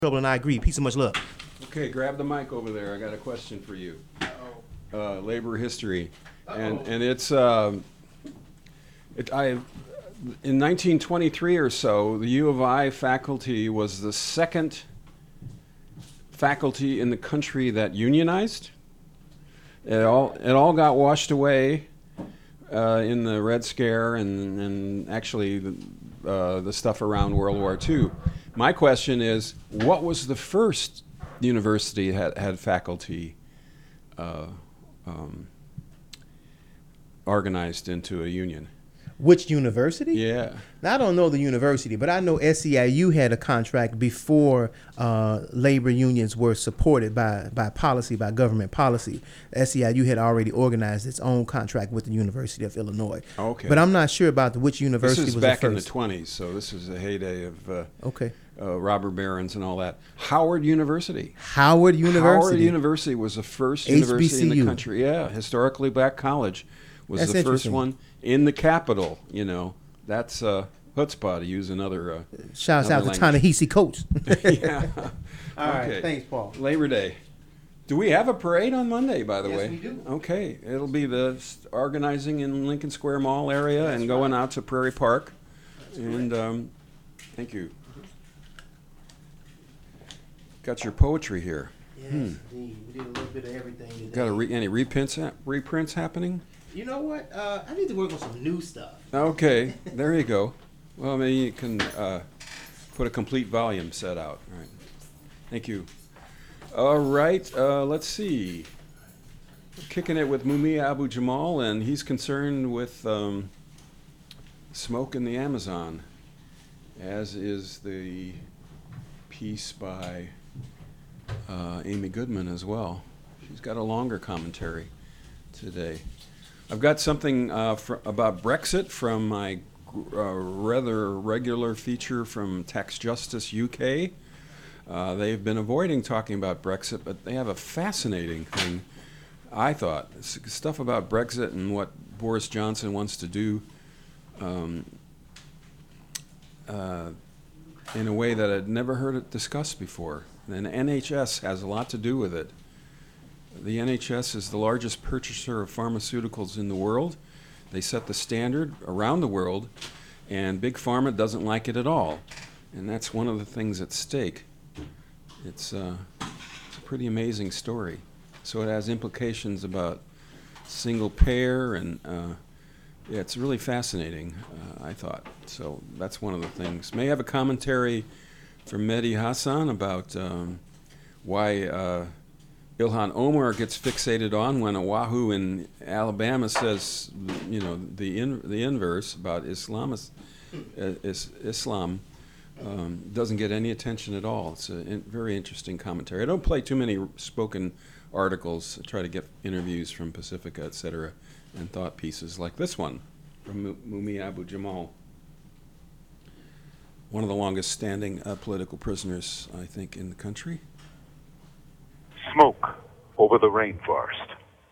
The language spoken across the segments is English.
Trouble and I agree. Peace and much love. Okay, grab the mic over there. I got a question for you. Labor history, and it's in 1923 or so, the U of I faculty was the second faculty in the country that unionized. It all got washed away in the Red Scare and actually the stuff around World War II. My question is, what was the first university had faculty organized into a union? Which university? Yeah. Now, I don't know the university, but I know SEIU had a contract before labor unions were supported by policy, by government policy. SEIU had already organized its own contract with the University of Illinois. Okay. But I'm not sure about which university This is was back the in the first. 20s, so this is the heyday of Okay. robber barons and all that. Howard University. Howard University. Howard University was the first university in the HBCU. country. Yeah, historically black college was That's the first interesting. one in the capital. You know, that's chutzpah, to use another. Shouts out to another Ta-Nehisi Coates. Yeah. All right. Okay. Thanks, Paul. Labor Day. Do we have a parade on Monday, by the Yes, way? we do. Okay. It'll be the organizing in Lincoln Square Mall area and going out to Prairie Park. And thank you. Got your poetry here. Yes, indeed. We did a little bit of everything today. Got any reprints happening? You know what? I need to work on some new stuff. Okay, there you go. Well, maybe you can put a complete volume set out. All right. Thank you. All right, let's see. We're kicking it with Mumia Abu Jamal, and he's concerned with smoke in the Amazon, as is the piece by Amy Goodman as well. She's got a longer commentary today. I've got something about Brexit from my rather regular feature from Tax Justice UK. They've been avoiding talking about Brexit, but they have a fascinating thing, I thought. Stuff about Brexit and what Boris Johnson wants to do in a way that I'd never heard it discussed before. And NHS has a lot to do with it. The NHS is the largest purchaser of pharmaceuticals in the world. They set the standard around the world, and Big Pharma doesn't like it at all. And that's one of the things at stake. It's a pretty amazing story. So it has implications about single payer, and yeah, it's really fascinating, I thought. So that's one of the things. May have a commentary from Mehdi Hassan about why Ilhan Omar gets fixated on when Oahu in Alabama says, you know, the inverse about Islam doesn't get any attention at all. It's a very interesting commentary. I don't play too many spoken articles. I try to get interviews from Pacifica, et cetera, and thought pieces like this one from Mumi Abu Jamal, one of the longest standing political prisoners, I think, in the country. Smoke over the rainforest.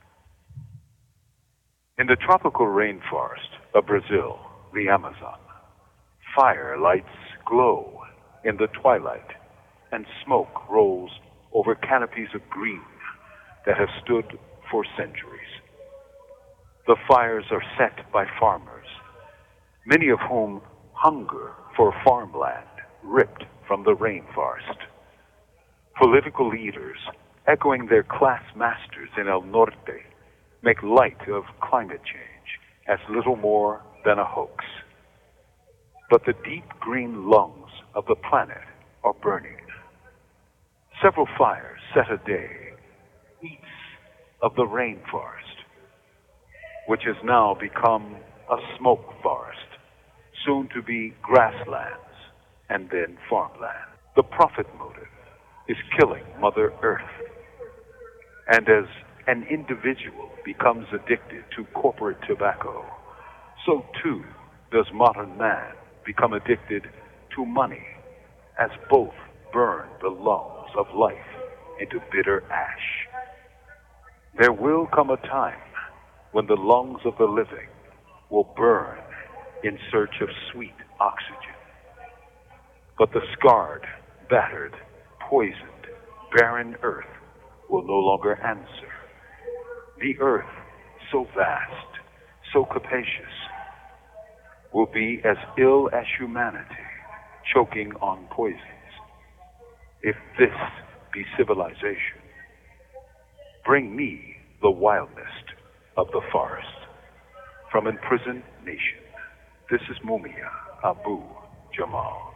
In the tropical rainforest of Brazil, the Amazon, fire lights glow in the twilight, and smoke rolls over canopies of green that have stood for centuries. The fires are set by farmers, many of whom hunger for farmland ripped from the rainforest. Political leaders, echoing their class masters in El Norte, make light of climate change as little more than a hoax. But the deep green lungs of the planet are burning. Several fires set a day, eats of the rainforest, which has now become a smoke forest, soon to be grasslands and then farmland. The profit motive is killing Mother Earth. And as an individual becomes addicted to corporate tobacco, so too does modern man become addicted to money, as both burn the lungs of life into bitter ash. There will come a time when the lungs of the living will burn in search of sweet oxygen. But the scarred, battered, poisoned, barren earth will no longer answer. The earth, so vast, so capacious, will be as ill as humanity, choking on poisons. If this be civilization, bring me the wildest of the forest. From imprisoned nation, this is Mumia Abu Jamal.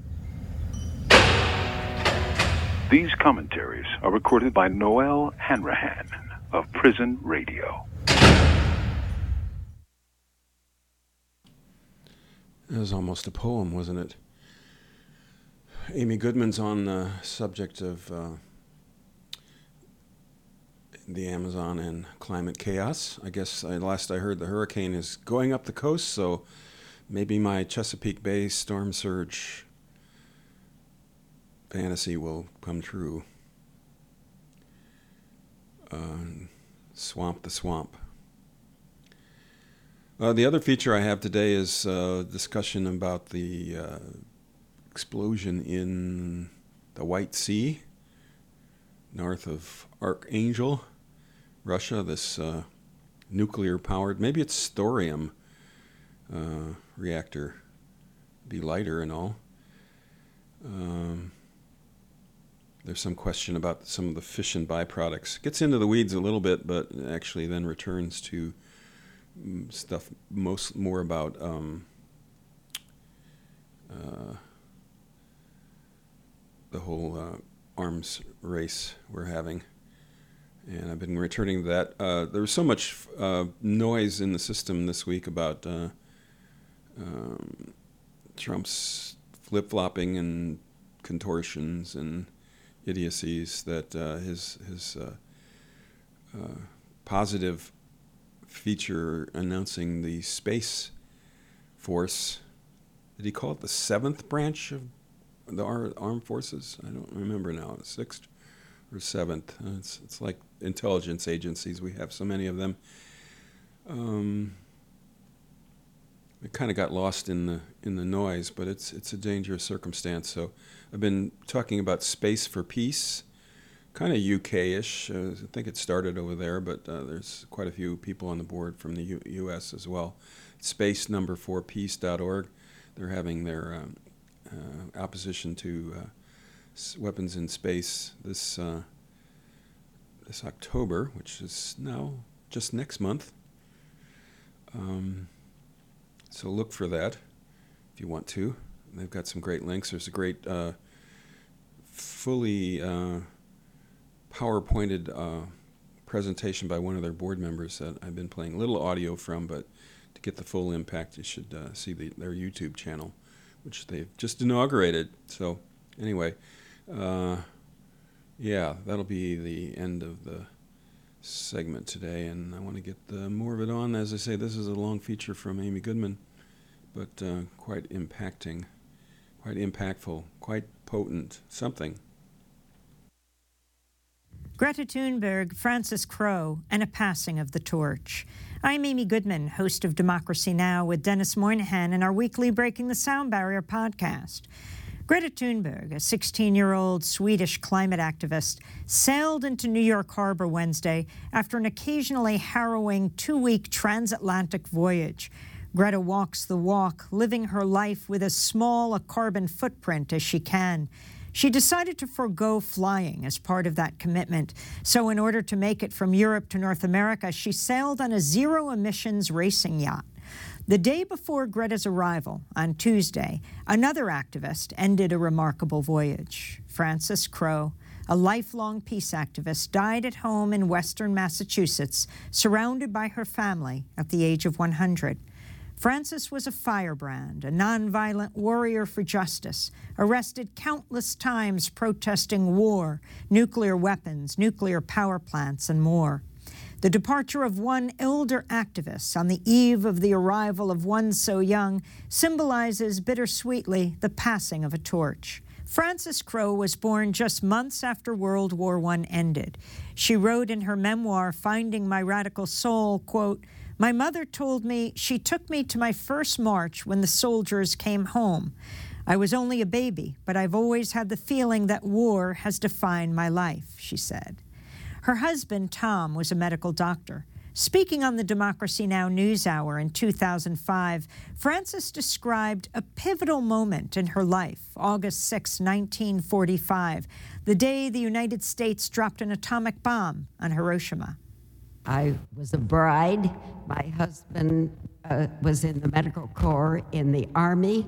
These commentaries are recorded by Noel Hanrahan of Prison Radio. That was almost a poem, wasn't it? Amy Goodman's on the subject of the Amazon and climate chaos. I guess last I heard the hurricane is going up the coast, so maybe my Chesapeake Bay storm surge fantasy will come true. Swamp the swamp. The other feature I have today is a discussion about the explosion in the White Sea, north of Archangel, Russia, this nuclear-powered, maybe it's thorium reactor, be lighter and all. There's some question about some of the fission byproducts. Gets into the weeds a little bit, but actually then returns to stuff more about the whole arms race we're having. And I've been returning to that. There was so much noise in the system this week about Trump's flip-flopping and contortions and idiocies that his positive feature announcing the Space Force, did he call it the 7th branch of the armed forces? I don't remember now, the 6th or 7th. It's like intelligence agencies. We have so many of them. It kind of got lost in the noise, but it's a dangerous circumstance. So I've been talking about Space for Peace, kind of UK-ish. I think it started over there, but there's quite a few people on the board from the U.S. as well. Space4peace.org. They're having their opposition to weapons in space this October, which is now just next month. So look for that if you want to. They've got some great links. There's a great fully PowerPointed presentation by one of their board members that I've been playing a little audio from, but to get the full impact, you should see their YouTube channel, which they've just inaugurated. So anyway, yeah, that'll be the end of the segment today, and I want to get more of it on. As I say, this is a long feature from Amy Goodman, but quite impacting, quite impactful, quite potent, something. Greta Thunberg, Francis Crowe, and a passing of the torch. I'm Amy Goodman, host of Democracy Now! With Dennis Moynihan in our weekly Breaking the Sound Barrier podcast. Greta Thunberg, a 16-year-old Swedish climate activist, sailed into New York Harbor Wednesday after an occasionally harrowing 2-week transatlantic voyage. Greta walks the walk, living her life with as small a carbon footprint as she can. She decided to forego flying as part of that commitment. So in order to make it from Europe to North America, she sailed on a zero-emissions racing yacht. The day before Greta's arrival, on Tuesday, another activist ended a remarkable voyage. Francis Crowe, a lifelong peace activist, died at home in western Massachusetts, surrounded by her family at the age of 100. Francis was a firebrand, a nonviolent warrior for justice, arrested countless times protesting war, nuclear weapons, nuclear power plants, and more. The departure of one elder activist on the eve of the arrival of one so young symbolizes bittersweetly the passing of a torch. Francis Crowe was born just months after World War I ended. She wrote in her memoir, Finding My Radical Soul, quote, "My mother told me she took me to my first march when the soldiers came home. I was only a baby, but I've always had the feeling that war has defined my life, she said. Her husband, Tom, was a medical doctor. Speaking on the Democracy Now! NewsHour in 2005, Frances described a pivotal moment in her life, August 6, 1945, the day the United States dropped an atomic bomb on Hiroshima. I was a bride. My husband was in the medical corps in the Army.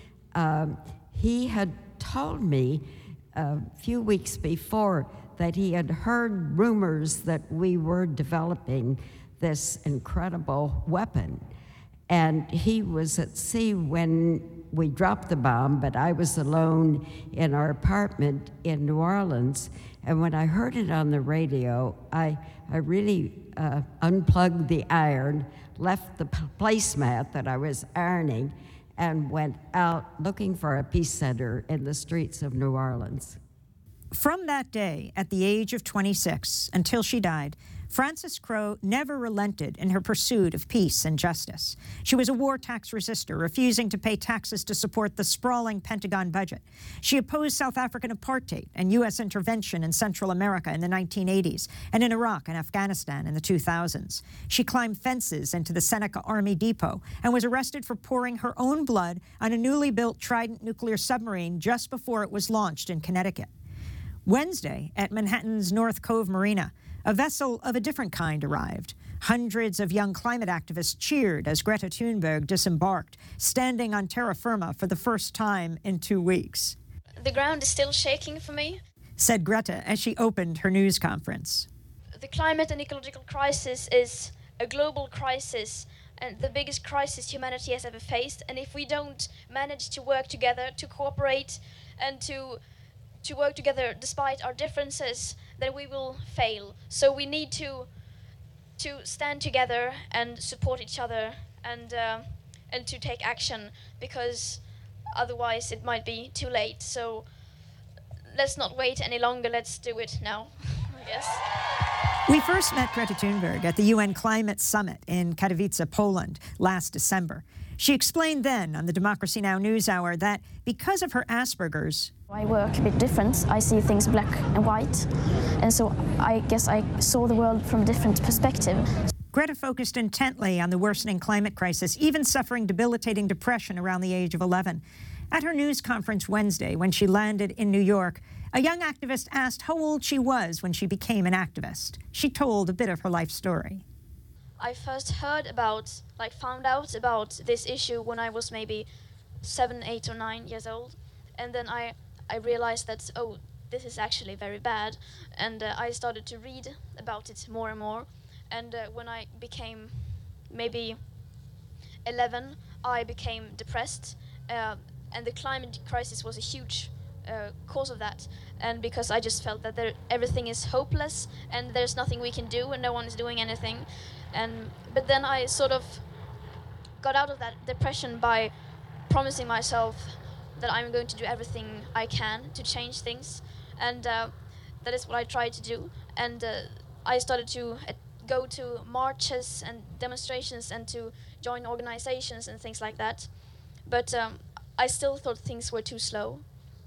He had told me a few weeks before that he had heard rumors that we were developing this incredible weapon. And he was at sea when we dropped the bomb, but I was alone in our apartment in New Orleans. And when I heard it on the radio, I really unplugged the iron, left the placemat that I was ironing, and went out looking for a peace center in the streets of New Orleans. From that day, at the age of 26, until she died, Frances Crowe never relented in her pursuit of peace and justice. She was a war tax resistor, refusing to pay taxes to support the sprawling Pentagon budget. She opposed South African apartheid and U.S. intervention in Central America in the 1980s and in Iraq and Afghanistan in the 2000s. She climbed fences into the Seneca Army Depot and was arrested for pouring her own blood on a newly built Trident nuclear submarine just before it was launched in Connecticut. Wednesday, at Manhattan's North Cove Marina, a vessel of a different kind arrived. Hundreds of young climate activists cheered as Greta Thunberg disembarked, standing on terra firma for the first time in 2 weeks. The ground is still shaking for me, said Greta as she opened her news conference. The climate and ecological crisis is a global crisis and the biggest crisis humanity has ever faced. And if we don't manage to work together, to cooperate, and to work together despite our differences, then we will fail. So we need to stand together and support each other and to take action, because otherwise it might be too late. So let's not wait any longer. Let's do it now, I guess. We first met Greta Thunberg at the UN Climate Summit in Katowice, Poland, last December. She explained then on the Democracy Now! NewsHour that because of her Asperger's, I work a bit different. I see things black and white, and so I guess I saw the world from a different perspective. Greta focused intently on the worsening climate crisis, even suffering debilitating depression around the age of 11. At her news conference Wednesday, when she landed in New York, a young activist asked how old she was when she became an activist. She told a bit of her life story. I first found out about this issue when I was maybe 7, 8, or 9 years old. And then I realized that, oh, this is actually very bad. And I started to read about it more and more. And when I became maybe 11, I became depressed. And the climate crisis was a huge cause of that. And because I just felt that everything is hopeless and there's nothing we can do and no one is doing anything. But then I sort of got out of that depression by promising myself that I'm going to do everything I can to change things. And that is what I tried to do. And I started to go to marches and demonstrations and to join organizations and things like that. But I still thought things were too slow,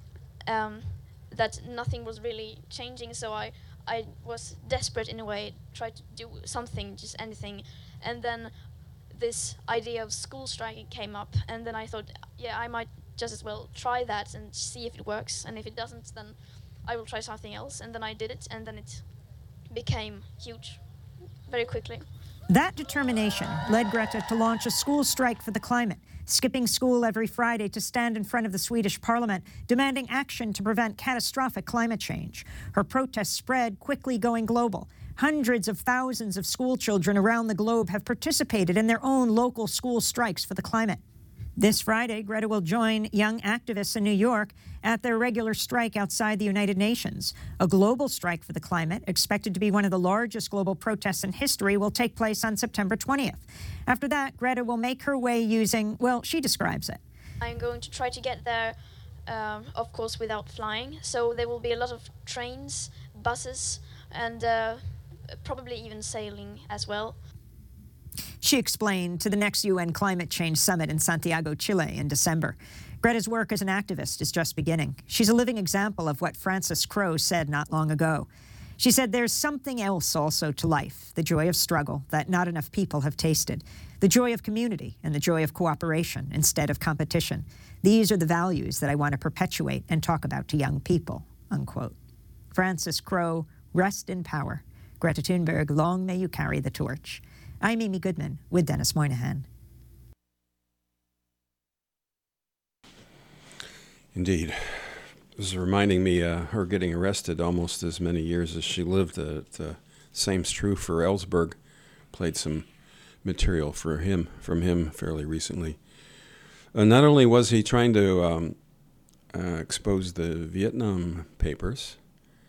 that nothing was really changing. So I was desperate in a way, tried to do something, just anything. And then this idea of school striking came up, and then I thought, yeah, I might just as well try that and see if it works. And if it doesn't, then I will try something else. And then I did it, and then it became huge very quickly. That determination led Greta to launch a school strike for the climate, skipping school every Friday to stand in front of the Swedish parliament, demanding action to prevent catastrophic climate change. Her protests spread, quickly going global. Hundreds of thousands of school children around the globe have participated in their own local school strikes for the climate. This Friday, Greta will join young activists in New York at their regular strike outside the United Nations. A global strike for the climate, expected to be one of the largest global protests in history, will take place on September 20th. After that, Greta will make her way using, well, she describes it. I'm going to try to get there, of course, without flying. So there will be a lot of trains, buses, and probably even sailing as well. She explained to the next UN Climate Change Summit in Santiago, Chile in December. Greta's work as an activist is just beginning. She's a living example of what Frances Crowe said not long ago. She said there's something else also to life, the joy of struggle that not enough people have tasted, the joy of community and the joy of cooperation instead of competition. These are the values that I want to perpetuate and talk about to young people, unquote. Frances Crowe, rest in power. Greta Thunberg, long may you carry the torch. I'm Amy Goodman with Dennis Moynihan. Indeed. This is reminding me her getting arrested almost as many years as she lived. Same's true for Ellsberg. Played some material from him fairly recently. Not only was he trying to expose the Vietnam Papers,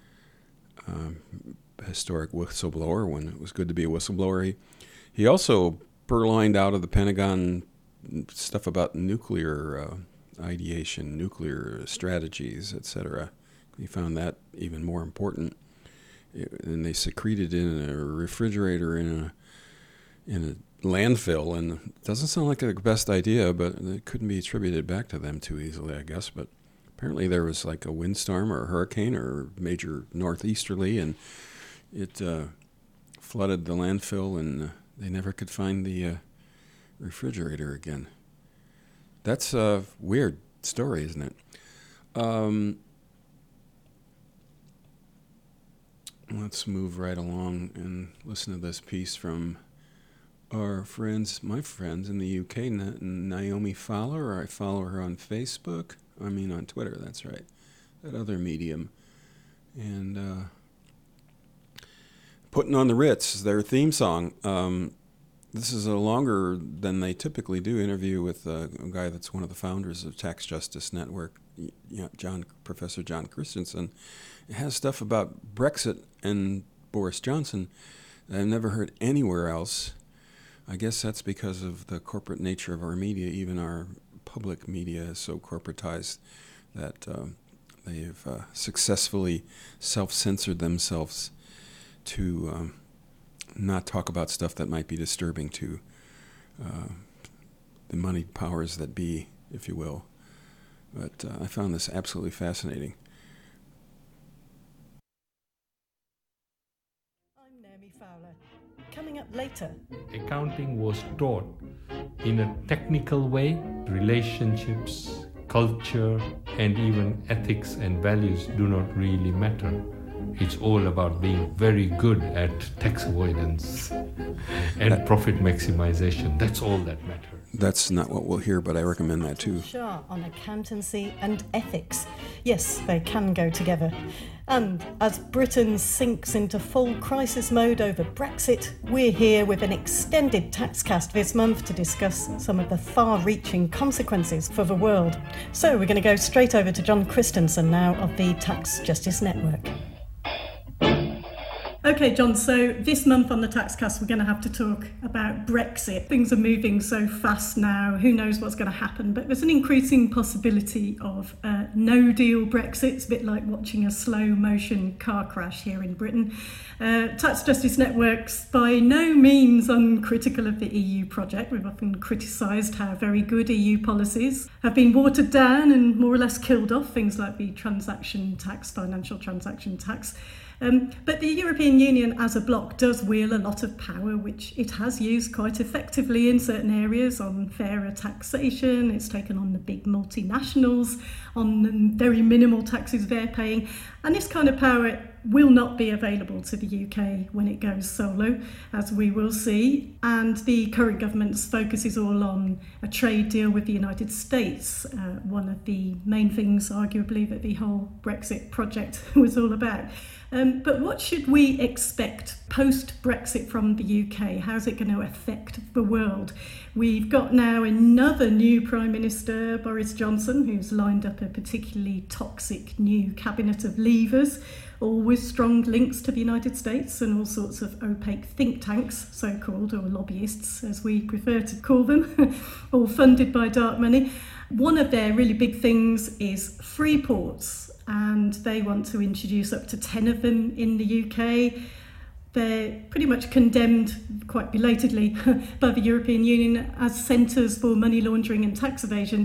historic whistleblower when it was good to be a whistleblower, he also purloined out of the Pentagon stuff about nuclear ideation, nuclear strategies, etc. He found that even more important. And they secreted in a refrigerator in a landfill, and it doesn't sound like the best idea, but it couldn't be attributed back to them too easily, I guess. But apparently there was like a windstorm or a hurricane or major northeasterly, and it flooded the landfill, and they never could find the refrigerator again. That's a weird story, isn't it? Let's move right along and listen to this piece from our friends, my friends in the UK, Naomi Fowler. I follow her on Facebook. On Twitter, that's right. That other medium. And Putting on the Ritz, their theme song. This is a longer than they typically do interview with a guy that's one of the founders of Tax Justice Network, Professor John Christensen. It has stuff about Brexit and Boris Johnson that I've never heard anywhere else. I guess that's because of the corporate nature of our media. Even our public media is so corporatized that they've successfully self-censored themselves to not talk about stuff that might be disturbing to the moneyed powers that be, if you will. But I found this absolutely fascinating. I'm Naomi Fowler. Coming up later. Accounting was taught in a technical way. Relationships, culture, and even ethics and values do not really matter. It's all about being very good at tax avoidance and profit maximization. That's all that matters. That's not what we'll hear, but I recommend that too. Shah on accountancy and ethics. Yes, they can go together. And as Britain sinks into full crisis mode over Brexit, we're here with an extended Taxcast this month to discuss some of the far-reaching consequences for the world. So we're going to go straight over to John Christensen now of the Tax Justice Network. Okay, John, so this month on the Taxcast, we're going to have to talk about Brexit. Things are moving so fast now, who knows what's going to happen, but there's an increasing possibility of no-deal Brexit. It's a bit like watching a slow-motion car crash here in Britain. Tax Justice Network's by no means uncritical of the EU project. We've often criticised how very good EU policies have been watered down and more or less killed off, things like the transaction tax, financial transaction tax. But the European Union as a bloc does wield a lot of power, which it has used quite effectively in certain areas on fairer taxation. It's taken on the big multinationals on the very minimal taxes they're paying. And this kind of power will not be available to the UK when it goes solo, as we will see. And the current government's focus is all on a trade deal with the United States, one of the main things, arguably, that the whole Brexit project was all about. But what should we expect post-Brexit from the UK? How's it going to affect the world? We've got now another new Prime Minister, Boris Johnson, who's lined up a particularly toxic new cabinet of leavers, all with strong links to the United States and all sorts of opaque think tanks, so-called, or lobbyists, as we prefer to call them, all funded by dark money. One of their really big things is free ports, and they want to introduce up to 10 of them in the UK. They're pretty much condemned, quite belatedly, by the European Union as centres for money laundering and tax evasion.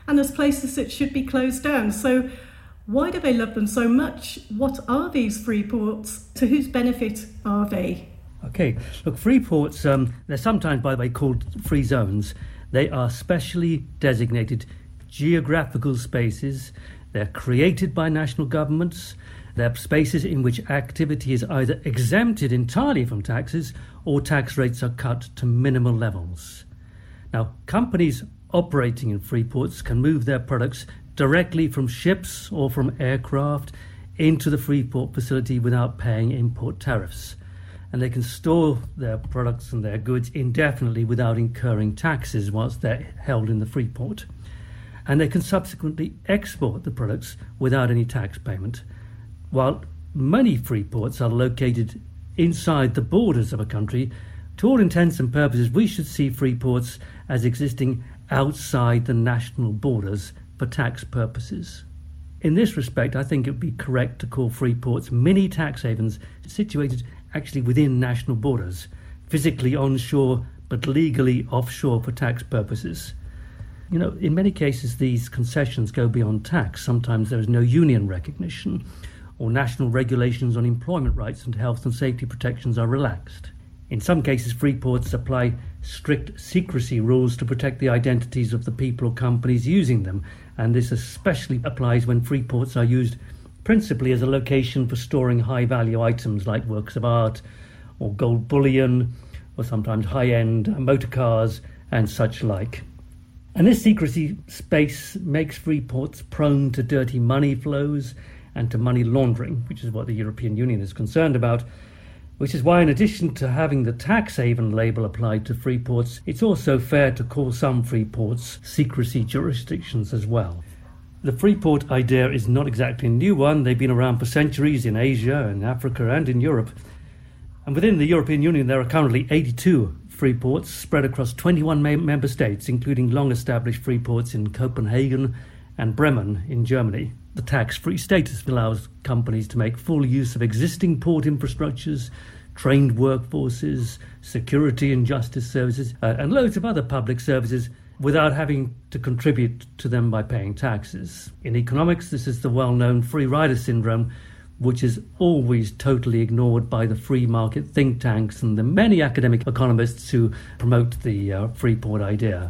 and as places that should be closed down. So why do they love them so much? What are these free ports? To whose benefit are they? Okay, look, free ports, they're sometimes, by the way, called free zones. They are specially designated geographical spaces. They're created by national governments. They're spaces in which activity is either exempted entirely from taxes or tax rates are cut to minimal levels. Now, companies operating in free ports can move their products directly from ships or from aircraft into the free port facility without paying import tariffs. And they can store their products and their goods indefinitely without incurring taxes whilst they're held in the free port. And they can subsequently export the products without any tax payment. While many free ports are located inside the borders of a country, to all intents and purposes, we should see free ports as existing outside the national borders for tax purposes. In this respect, I think it would be correct to call free ports mini tax havens situated actually within national borders, physically onshore but legally offshore for tax purposes. You know, in many cases, these concessions go beyond tax. Sometimes there is no union recognition, or national regulations on employment rights and health and safety protections are relaxed. In some cases, free ports apply strict secrecy rules to protect the identities of the people or companies using them, and this especially applies when free ports are used principally as a location for storing high-value items like works of art or gold bullion, or sometimes high-end motor cars and such like. And this secrecy space makes free ports prone to dirty money flows and to money laundering, which is what the European Union is concerned about, which is why, in addition to having the tax haven label applied to free ports, it's also fair to call some free ports secrecy jurisdictions as well. The free port idea is not exactly a new one. They've been around for centuries in Asia, in Africa and in Europe. And within the European Union, there are currently 82 free ports spread across 21 member states, including long-established free ports in Copenhagen and Bremen in Germany. The tax-free status allows companies to make full use of existing port infrastructures, trained workforces, security and justice services, and loads of other public services without having to contribute to them by paying taxes. In economics, this is the well-known free rider syndrome, which is always totally ignored by the free market think tanks and the many academic economists who promote the free port idea.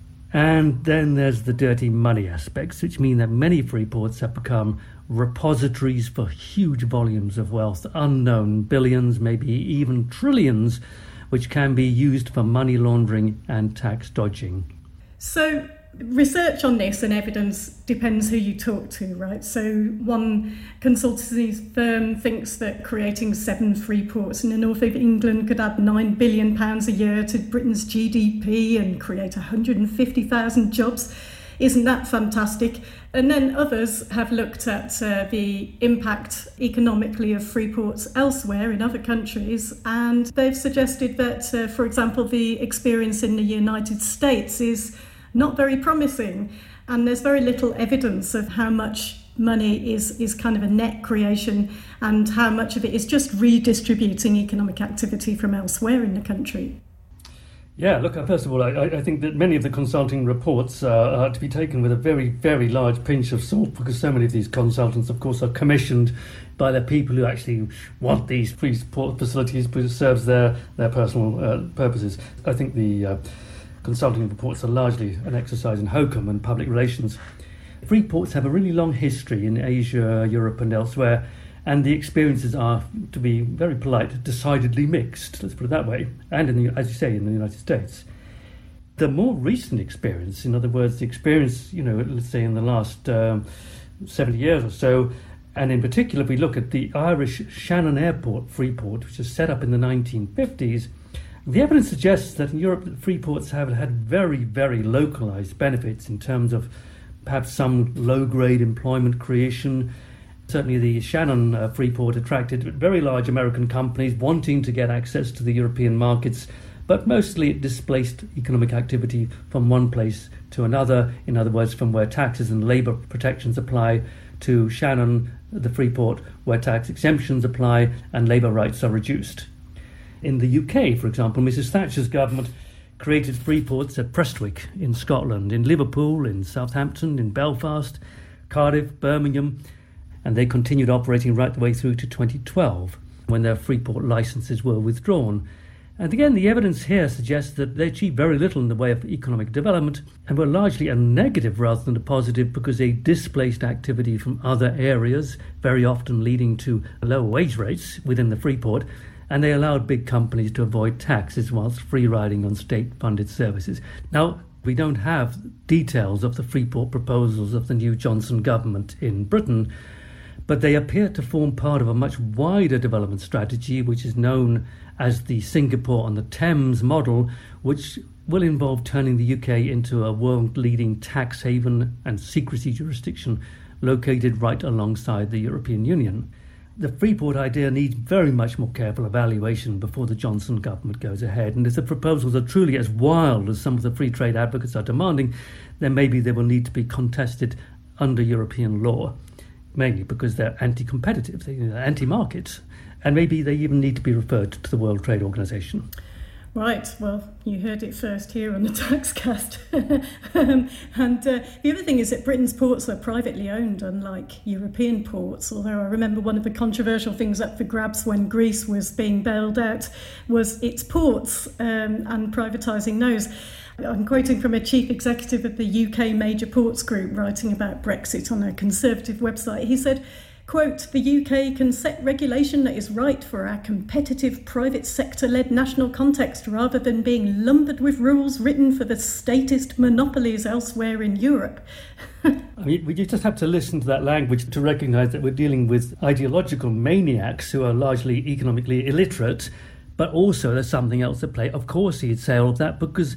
And then there's the dirty money aspects, which mean that many free ports have become repositories for huge volumes of wealth, unknown billions, maybe even trillions, which can be used for money laundering and tax dodging. So research on this and evidence depends who you talk to, right? So one consultancy firm thinks that creating 7 free ports in the north of England could add £9 billion a year to Britain's GDP and create 150,000 jobs. Isn't that fantastic? And then others have looked at the impact economically of free ports elsewhere in other countries, and they've suggested that, for example, the experience in the United States is not very promising, and there's very little evidence of how much money is kind of a net creation and how much of it is just redistributing economic activity from elsewhere in the country. Yeah, look, first of all, I think that many of the consulting reports are to be taken with a very, very large pinch of salt, because so many of these consultants, of course, are commissioned by the people who actually want these free port facilities, because it serves their personal purposes. I think the consulting reports are largely an exercise in hokum and public relations. Free ports have a really long history in Asia, Europe and elsewhere, and the experiences are, to be very polite, decidedly mixed, let's put it that way, and, as you say, in the United States. The more recent experience, in other words, the experience, let's say in the last 70 years or so, and in particular, if we look at the Irish Shannon Airport free port, which was set up in the 1950s, the evidence suggests that in Europe, free ports have had very, very localized benefits in terms of perhaps some low-grade employment creation. Certainly the Shannon free port attracted very large American companies wanting to get access to the European markets, but mostly it displaced economic activity from one place to another, in other words, from where taxes and labour protections apply to Shannon, the free port, where tax exemptions apply and labour rights are reduced. In the UK, for example, Mrs. Thatcher's government created free ports at Prestwick in Scotland, in Liverpool, in Southampton, in Belfast, Cardiff, Birmingham, and they continued operating right the way through to 2012 when their free port licenses were withdrawn. And again, the evidence here suggests that they achieved very little in the way of economic development and were largely a negative rather than a positive because they displaced activity from other areas, very often leading to lower wage rates within the free port, and they allowed big companies to avoid taxes whilst free riding on state-funded services. Now, we don't have details of the free port proposals of the new Johnson government in Britain, but they appear to form part of a much wider development strategy, which is known as the Singapore-on-the-Thames model, which will involve turning the UK into a world-leading tax haven and secrecy jurisdiction located right alongside the European Union. The Freeport idea needs very much more careful evaluation before the Johnson government goes ahead, and if the proposals are truly as wild as some of the free trade advocates are demanding, then maybe they will need to be contested under European law, mainly because they're anti-competitive, they're anti-market, and maybe they even need to be referred to the World Trade Organization. Right, well, you heard it first here on the Taxcast. The other thing is that Britain's ports are privately owned, unlike European ports, although I remember one of the controversial things up for grabs when Greece was being bailed out was its ports and privatising those. I'm quoting from a chief executive of the UK Major Ports Group writing about Brexit on a Conservative website. He said, quote, "The UK can set regulation that is right for our competitive private sector-led national context rather than being lumbered with rules written for the statist monopolies elsewhere in Europe." I mean, we just have to listen to that language to recognise that we're dealing with ideological maniacs who are largely economically illiterate, but also there's something else at play. Of course he'd say all of that because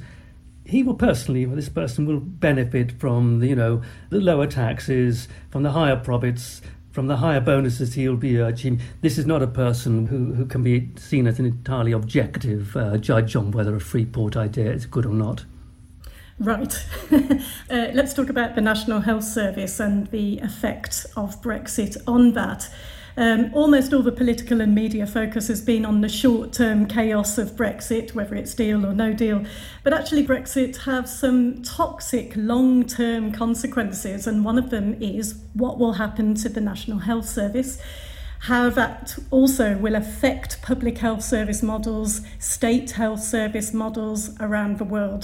this person will benefit from the lower taxes, from the higher profits, from the higher bonuses he'll be achieving. This is not a person who can be seen as an entirely objective judge on whether a free port idea is good or not. Right. Let's talk about the National Health Service and the effect of Brexit on that. Almost all the political and media focus has been on the short-term chaos of Brexit, whether it's deal or no deal. But actually Brexit has some toxic long-term consequences, and one of them is what will happen to the National Health Service, how that also will affect public health service models, state health service models around the world.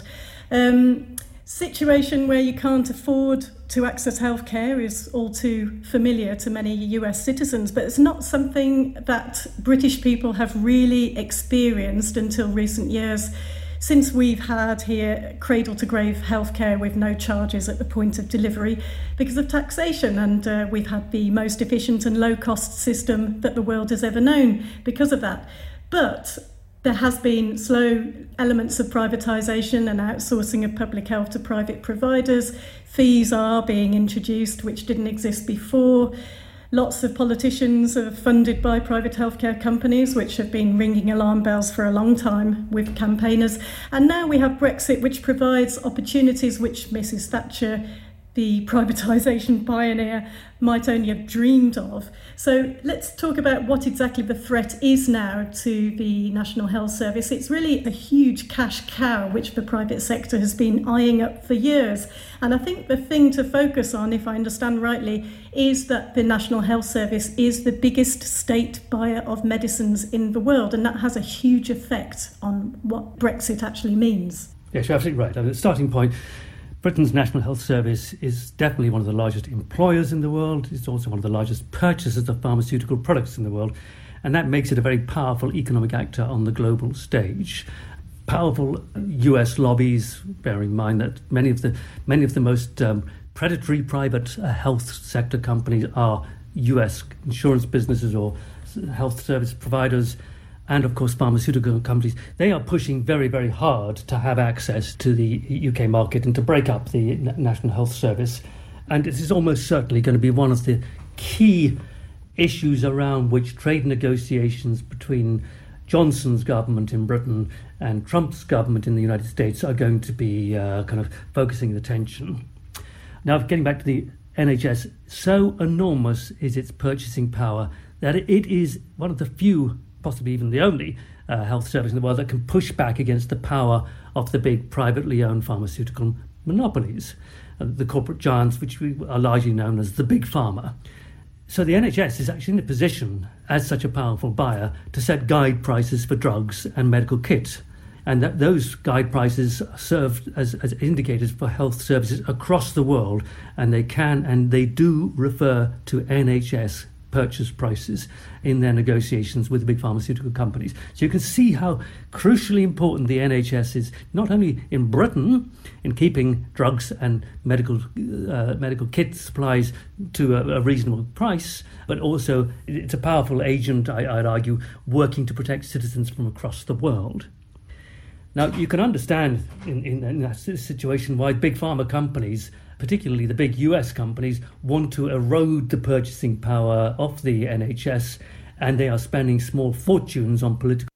Situation where you can't afford to access healthcare is all too familiar to many US citizens, but it's not something that British people have really experienced until recent years, since we've had here cradle-to-grave healthcare with no charges at the point of delivery because of taxation, and we've had the most efficient and low-cost system that the world has ever known because of that. But there has been slow elements of privatisation and outsourcing of public health to private providers. Fees are being introduced, which didn't exist before. Lots of politicians are funded by private healthcare companies, which have been ringing alarm bells for a long time with campaigners. And now we have Brexit, which provides opportunities which Mrs. Thatcher, the privatisation pioneer, might only have dreamed of. So let's talk about what exactly the threat is now to the National Health Service. It's really a huge cash cow which the private sector has been eyeing up for years. And I think the thing to focus on, if I understand rightly, is that the National Health Service is the biggest state buyer of medicines in the world, and that has a huge effect on what Brexit actually means. Yes, you're absolutely right. The starting point, Britain's National Health Service is definitely one of the largest employers in the world. It's also one of the largest purchasers of pharmaceutical products in the world. And that makes it a very powerful economic actor on the global stage. Powerful US lobbies, bearing in mind that many of the most predatory private health sector companies are US insurance businesses or health service providers, and of course pharmaceutical companies. They are pushing very, very hard to have access to the UK market and to break up the National Health Service. And this is almost certainly going to be one of the key issues around which trade negotiations between Johnson's government in Britain and Trump's government in the United States are going to be kind of focusing the attention. Now, getting back to the NHS, so enormous is its purchasing power that it is one of the few possibly even the only health service in the world that can push back against the power of the big privately owned pharmaceutical monopolies, the corporate giants, which are largely known as the big pharma. So the NHS is actually in a position, as such a powerful buyer, to set guide prices for drugs and medical kits. And that those guide prices serve as indicators for health services across the world, and they do refer to NHS purchase prices in their negotiations with the big pharmaceutical companies. So you can see how crucially important the NHS is, not only in Britain in keeping drugs and medical kit supplies to a reasonable price, but also it's a powerful agent, I'd argue, working to protect citizens from across the world. Now, you can understand in that situation why big pharma companies, particularly the big US companies, want to erode the purchasing power of the NHS, and they are spending small fortunes on political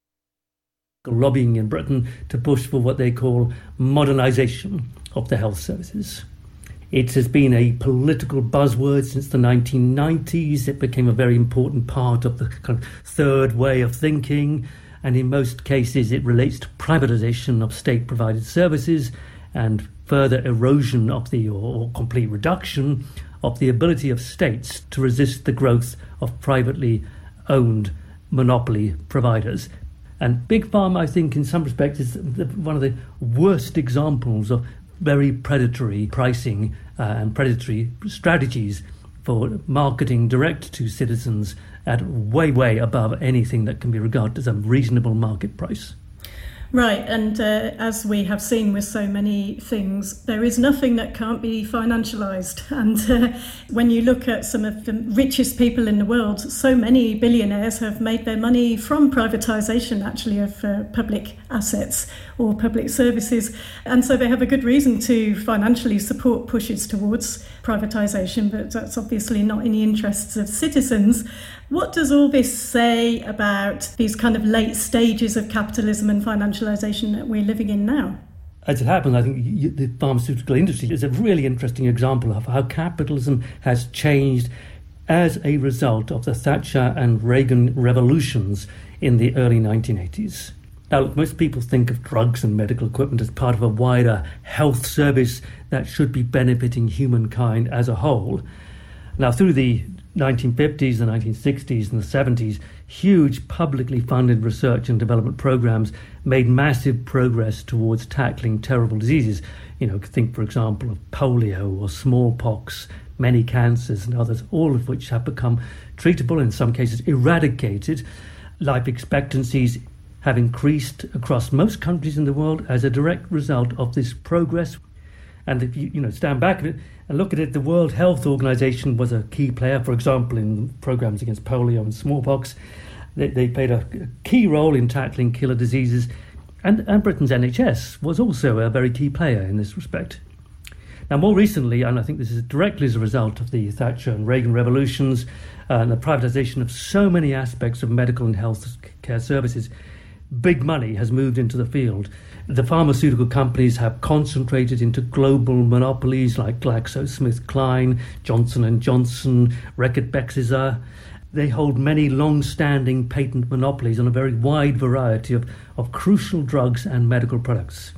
lobbying in Britain to push for what they call modernisation of the health services. It has been a political buzzword since the 1990s. It became a very important part of the kind of third way of thinking. And in most cases, it relates to privatisation of state-provided services and further erosion of or complete reduction of the ability of states to resist the growth of privately owned monopoly providers. And Big Pharma, I think, in some respects, is one of the worst examples of very predatory pricing and predatory strategies for marketing direct to citizens at way above anything that can be regarded as a reasonable market price. Right, and as we have seen with so many things, there is nothing that can't be financialised. And when you look at some of the richest people in the world, so many billionaires have made their money from privatisation, actually, of public assets or public services. And so they have a good reason to financially support pushes towards privatisation, but that's obviously not in the interests of citizens. What does all this say about these kind of late stages of capitalism and financialisation that we're living in now? As it happens, I think the pharmaceutical industry is a really interesting example of how capitalism has changed as a result of the Thatcher and Reagan revolutions in the early 1980s. Now, most people think of drugs and medical equipment as part of a wider health service that should be benefiting humankind as a whole. Now, through the 1950s, the 1960s and the 70s, huge publicly funded research and development programs made massive progress towards tackling terrible diseases. Think, for example, of polio or smallpox, many cancers and others, all of which have become treatable, in some cases eradicated. Life expectancies have increased across most countries in the world as a direct result of this progress. And if you stand back a bit and look at it, the World Health Organization was a key player, for example, in programs against polio and smallpox. They played a key role in tackling killer diseases. And Britain's NHS was also a very key player in this respect. Now, more recently, and I think this is directly as a result of the Thatcher and Reagan revolutions and the privatisation of so many aspects of medical and health care services, big money has moved into the field. The pharmaceutical companies have concentrated into global monopolies like GlaxoSmithKline, Johnson & Johnson, Reckitt Bexiga. They hold many long-standing patent monopolies on a very wide variety of crucial drugs and medical products.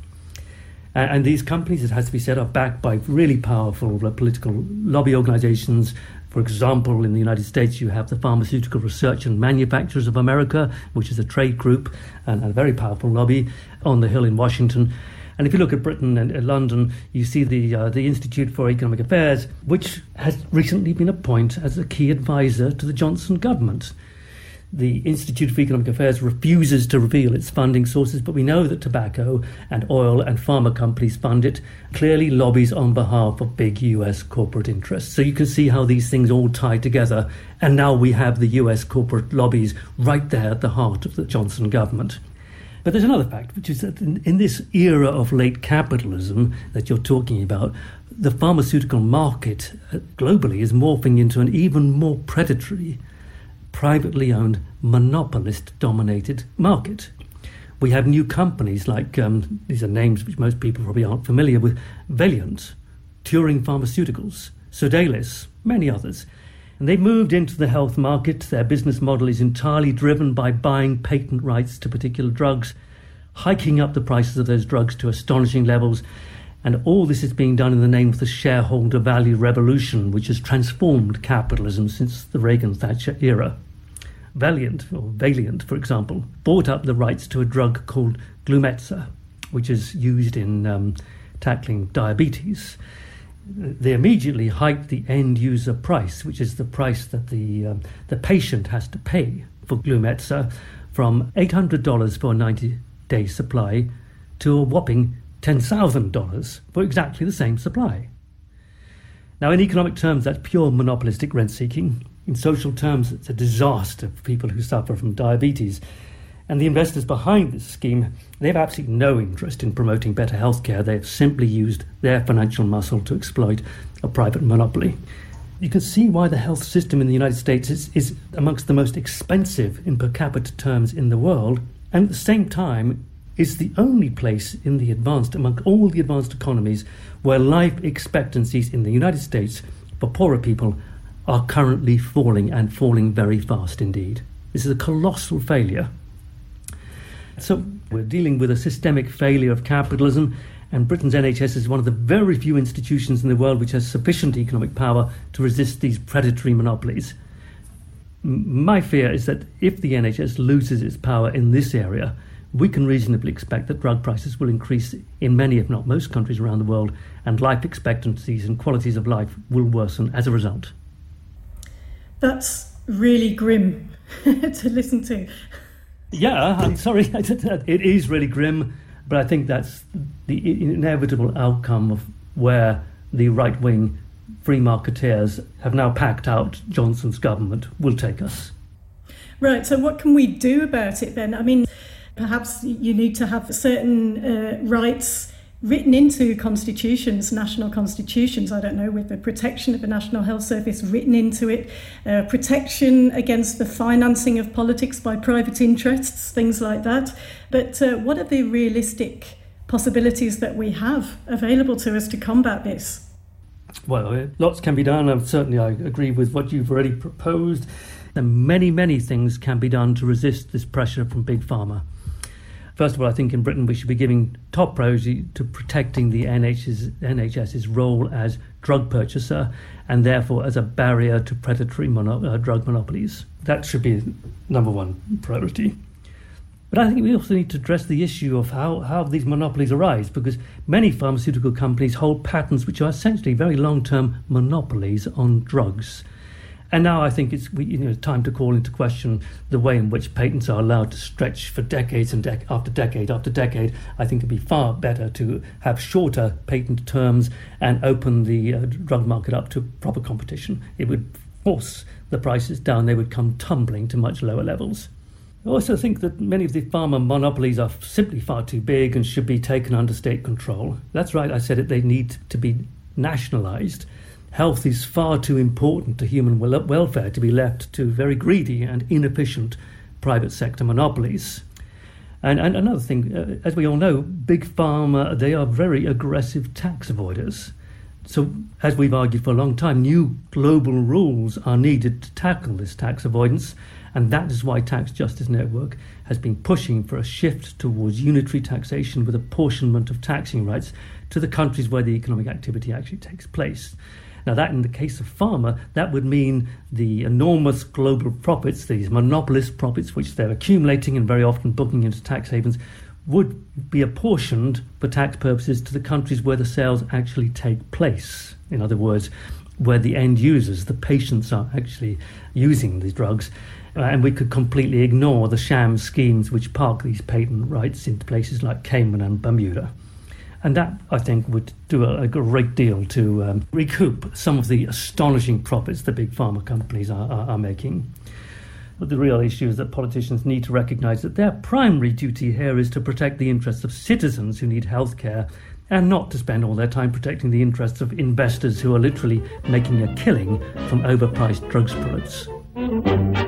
And these companies, it has to be said, are backed by really powerful political lobby organizations. For example, in the United States, you have the Pharmaceutical Research and Manufacturers of America, which is a trade group and a very powerful lobby on the Hill in Washington. And if you look at Britain and London, you see the Institute for Economic Affairs, which has recently been appointed as a key advisor to the Johnson government. The Institute for Economic Affairs refuses to reveal its funding sources, but we know that tobacco and oil and pharma companies fund it, clearly lobbies on behalf of big US corporate interests. So you can see how these things all tie together, and now we have the US corporate lobbies right there at the heart of the Johnson government. But there's another fact, which is that in this era of late capitalism that you're talking about, the pharmaceutical market globally is morphing into an even more predatory, privately owned, monopolist-dominated market. We have new companies like, these are names which most people probably aren't familiar with, Valeant, Turing Pharmaceuticals, Sodalis, many others. And they moved into the health market. Their business model is entirely driven by buying patent rights to particular drugs, hiking up the prices of those drugs to astonishing levels. And all this is being done in the name of the shareholder value revolution, which has transformed capitalism since the Reagan-Thatcher era. Valiant, for example, bought up the rights to a drug called Glumetza, which is used in tackling diabetes. They immediately hiked the end-user price, which is the price that the patient has to pay for Glumetza, from $800 for a 90-day supply to a whopping $10,000 for exactly the same supply. Now, in economic terms, that's pure monopolistic rent-seeking. In social terms, it's a disaster for people who suffer from diabetes. And the investors behind this scheme, they have absolutely no interest in promoting better healthcare. They have simply used their financial muscle to exploit a private monopoly. You can see why the health system in the United States is amongst the most expensive in per capita terms in the world, and at the same time is the only place among all the advanced economies where life expectancies in the United States for poorer people are currently falling, and falling very fast indeed. This is a colossal failure. So we're dealing with a systemic failure of capitalism, and Britain's NHS is one of the very few institutions in the world which has sufficient economic power to resist these predatory monopolies. My fear is that if the NHS loses its power in this area, we can reasonably expect that drug prices will increase in many, if not most, countries around the world, and life expectancies and qualities of life will worsen as a result. That's really grim to listen to. Yeah, I'm sorry. It is really grim, but I think that's the inevitable outcome of where the right-wing free marketeers have now packed out Johnson's government will take us. Right, so what can we do about it then? I mean, perhaps you need to have certain rights written into constitutions, national constitutions, I don't know, with the protection of the National Health Service written into it, protection against the financing of politics by private interests, things like that. But what are the realistic possibilities that we have available to us to combat this? Well, lots can be done. I agree with what you've already proposed. And many things can be done to resist this pressure from Big Pharma. First of all, I think in Britain we should be giving top priority to protecting the NHS's role as drug purchaser, and therefore as a barrier to predatory drug monopolies. That should be number one priority. But I think we also need to address the issue of how these monopolies arise, because many pharmaceutical companies hold patents which are essentially very long-term monopolies on drugs. And now I think it's time to call into question the way in which patents are allowed to stretch for decades and after decade after decade. I think it would be far better to have shorter patent terms and open the drug market up to proper competition. It would force the prices down. They would come tumbling to much lower levels. I also think that many of the pharma monopolies are simply far too big and should be taken under state control. That's right, I said it, they need to be nationalised. Health is far too important to human welfare to be left to very greedy and inefficient private sector monopolies. And another thing, as we all know, Big Pharma, they are very aggressive tax avoiders. So, as we've argued for a long time, new global rules are needed to tackle this tax avoidance, and that is why Tax Justice Network has been pushing for a shift towards unitary taxation with apportionment of taxing rights to the countries where the economic activity actually takes place. Now, that in the case of pharma, that would mean the enormous global profits, these monopolist profits, which they're accumulating and very often booking into tax havens, would be apportioned for tax purposes to the countries where the sales actually take place. In other words, where the end users, the patients, are actually using these drugs. And we could completely ignore the sham schemes which park these patent rights into places like Cayman and Bermuda. And that, I think, would do a great deal to recoup some of the astonishing profits the big pharma companies are making. But the real issue is that politicians need to recognise that their primary duty here is to protect the interests of citizens who need health care, and not to spend all their time protecting the interests of investors who are literally making a killing from overpriced drugs products.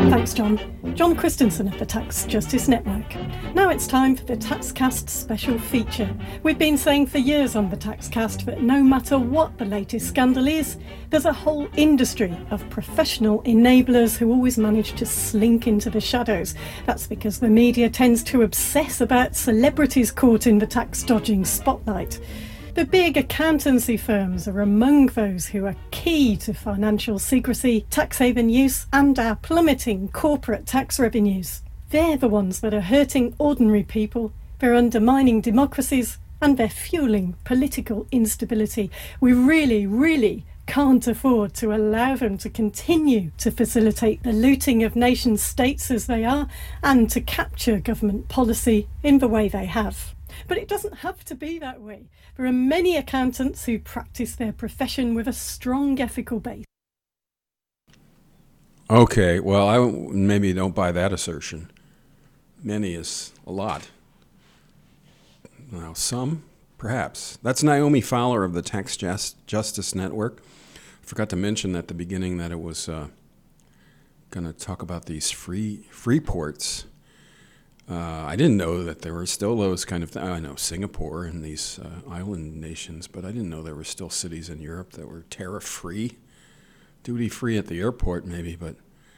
Thanks, John. John Christensen of the Tax Justice Network. Now it's time for the TaxCast special feature. We've been saying for years on the TaxCast that no matter what the latest scandal is, there's a whole industry of professional enablers who always manage to slink into the shadows. That's because the media tends to obsess about celebrities caught in the tax-dodging spotlight. The big accountancy firms are among those who are key to financial secrecy, tax haven use, and our plummeting corporate tax revenues. They're the ones that are hurting ordinary people, they're undermining democracies, and they're fueling political instability. We really can't afford to allow them to continue to facilitate the looting of nation states as they are, and to capture government policy in the way they have. But it doesn't have to be that way. There are many accountants who practice their profession with a strong ethical base. Okay, well, I maybe don't buy that assertion. Many is a lot. Now, some, perhaps. That's Naomi Fowler of the Tax Justice Network. I forgot to mention at the beginning that it was going to talk about these free ports. I didn't know that there were still those kind of things. I know Singapore and these island nations, but I didn't know there were still cities in Europe that were tariff-free. Duty-free at the airport, maybe, but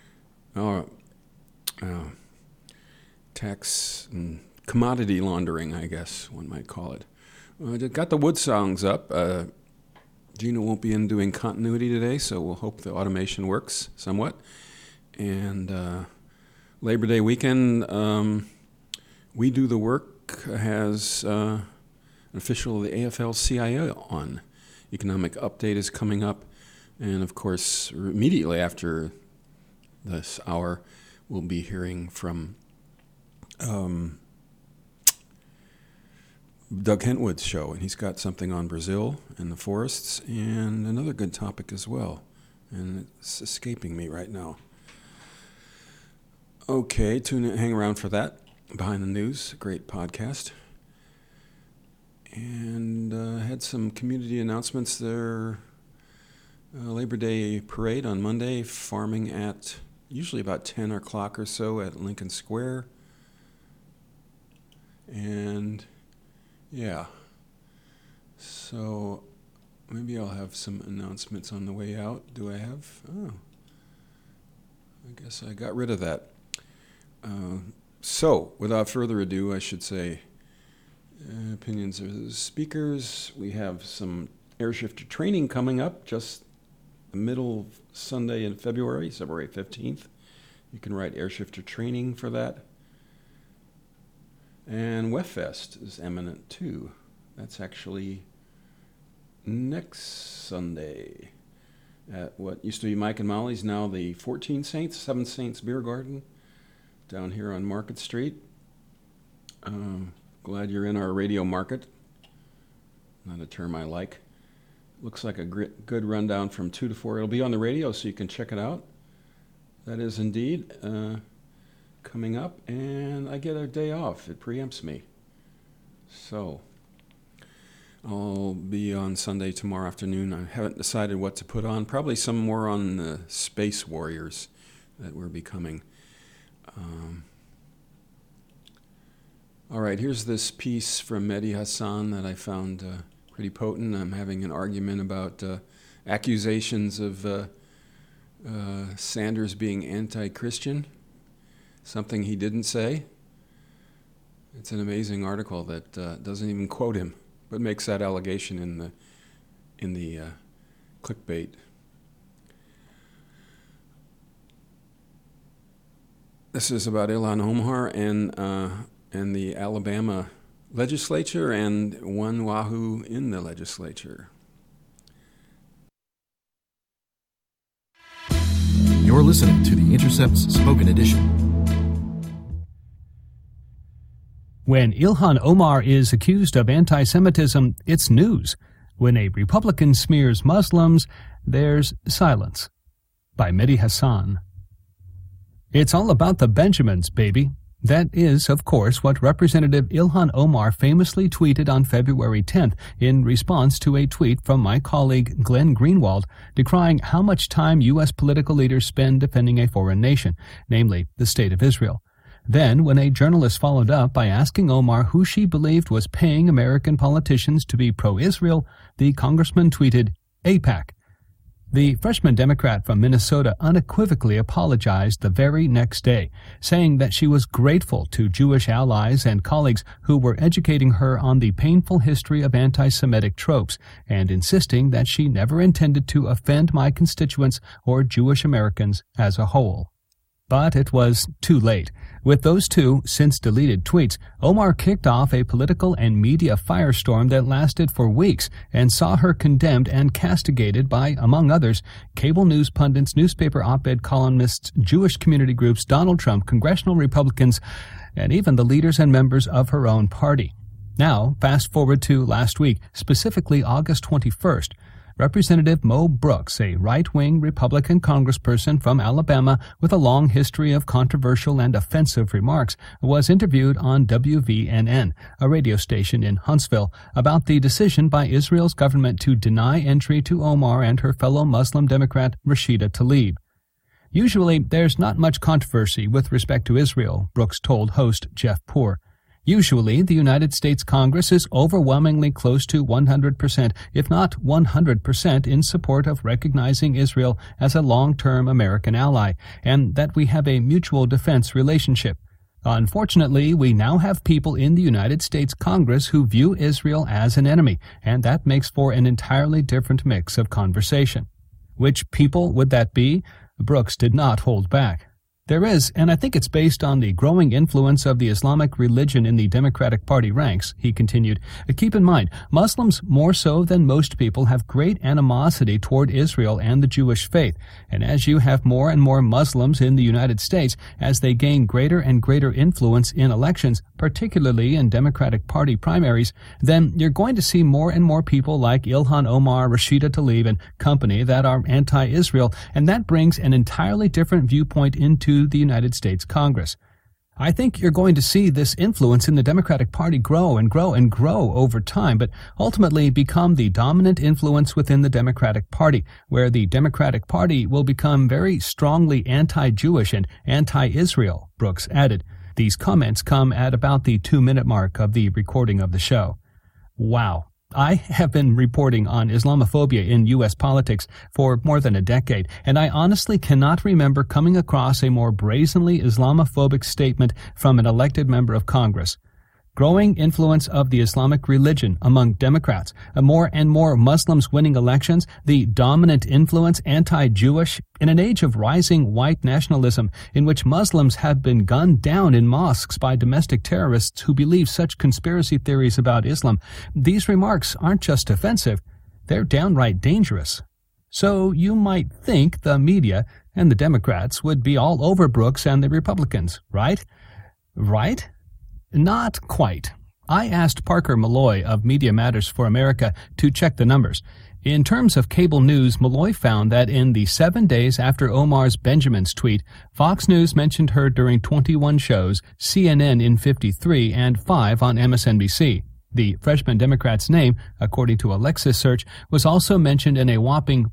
tax and commodity laundering, I guess one might call it. I got the Wood songs up. Gina won't be in doing continuity today, so we'll hope the automation works somewhat. And Labor Day weekend, We Do the Work has an official of the AFL-CIO on. Economic Update is coming up. And, of course, immediately after this hour, we'll be hearing from Doug Hentwood's show. And he's got something on Brazil and the forests and another good topic as well. And it's escaping me right now. Okay, hang around for that. Behind the News, a great podcast. And had some community announcements there. Labor Day parade on Monday, farming at usually about 10 o'clock or so at Lincoln Square. And yeah, so maybe I'll have some announcements on the way out. Do I have? Oh, I guess I got rid of that. So, without further ado, I should say, opinions of the speakers. We have some airshifter training coming up just the middle Sunday in February, February 15th. You can write airshifter training for that. And WEFFest is imminent too. That's actually next Sunday at what used to be Mike and Molly's, now the 14 Saints, 7 Saints Beer Garden, down here on Market Street. Glad you're in our radio market. Not a term I like. Looks like a good rundown from 2 to 4. It'll be on the radio, so you can check it out. That is indeed coming up, and I get a day off. It preempts me. So I'll be on Sunday tomorrow afternoon. I haven't decided what to put on. Probably some more on the Space Warriors that we're becoming. All right, here's this piece from Mehdi Hasan that I found pretty potent. I'm having an argument about accusations of Sanders being anti-Christian, something he didn't say. It's an amazing article that doesn't even quote him, but makes that allegation in the clickbait. This is about Ilhan Omar and the Alabama legislature and one Wahoo in the legislature. You're listening to The Intercept's Spoken Edition. When Ilhan Omar is accused of anti-Semitism, it's news. When a Republican smears Muslims, there's silence. By Mehdi Hasan. It's all about the Benjamins, baby. That is, of course, what Representative Ilhan Omar famously tweeted on February 10th in response to a tweet from my colleague Glenn Greenwald decrying how much time U.S. political leaders spend defending a foreign nation, namely the State of Israel. Then, when a journalist followed up by asking Omar who she believed was paying American politicians to be pro-Israel, the congressman tweeted, AIPAC. The freshman Democrat from Minnesota unequivocally apologized the very next day, saying that she was grateful to Jewish allies and colleagues who were educating her on the painful history of anti-Semitic tropes, and insisting that she never intended to offend my constituents or Jewish Americans as a whole. But it was too late. With those two since-deleted tweets, Omar kicked off a political and media firestorm that lasted for weeks and saw her condemned and castigated by, among others, cable news pundits, newspaper op-ed columnists, Jewish community groups, Donald Trump, congressional Republicans, and even the leaders and members of her own party. Now, fast forward to last week, specifically August 21st. Representative Mo Brooks, a right-wing Republican congressperson from Alabama with a long history of controversial and offensive remarks, was interviewed on WVNN, a radio station in Huntsville, about the decision by Israel's government to deny entry to Omar and her fellow Muslim Democrat Rashida Tlaib. Usually, there's not much controversy with respect to Israel, Brooks told host Jeff Poor. Usually, the United States Congress is overwhelmingly close to 100%, if not 100%, in support of recognizing Israel as a long-term American ally, and that we have a mutual defense relationship. Unfortunately, we now have people in the United States Congress who view Israel as an enemy, and that makes for an entirely different mix of conversation. Which people would that be? Brooks did not hold back. There is, and I think it's based on the growing influence of the Islamic religion in the Democratic Party ranks, he continued. Keep in mind, Muslims, more so than most people, have great animosity toward Israel and the Jewish faith. And as you have more and more Muslims in the United States, as they gain greater and greater influence in elections, particularly in Democratic Party primaries, then you're going to see more and more people like Ilhan Omar, Rashida Tlaib, and company that are anti-Israel, and that brings an entirely different viewpoint into the United States Congress. I think you're going to see this influence in the Democratic Party grow and grow and grow over time, but ultimately become the dominant influence within the Democratic Party, where the Democratic Party will become very strongly anti-Jewish and anti-Israel, Brooks added. These comments come at about the 2-minute mark of the recording of the show. Wow. I have been reporting on Islamophobia in U.S. politics for more than a decade, and I honestly cannot remember coming across a more brazenly Islamophobic statement from an elected member of Congress. Growing influence of the Islamic religion among Democrats, more and more Muslims winning elections, the dominant influence anti-Jewish, in an age of rising white nationalism in which Muslims have been gunned down in mosques by domestic terrorists who believe such conspiracy theories about Islam. These remarks aren't just offensive, they're downright dangerous. So you might think the media and the Democrats would be all over Brooks and the Republicans, right? Right? Not quite. I asked Parker Malloy of Media Matters for America to check the numbers. In terms of cable news, Malloy found that in the 7 days after Omar's Benjamin's tweet, Fox News mentioned her during 21 shows, CNN in 53, and 5 on MSNBC. The freshman Democrat's name, according to a Lexis search, was also mentioned in a whopping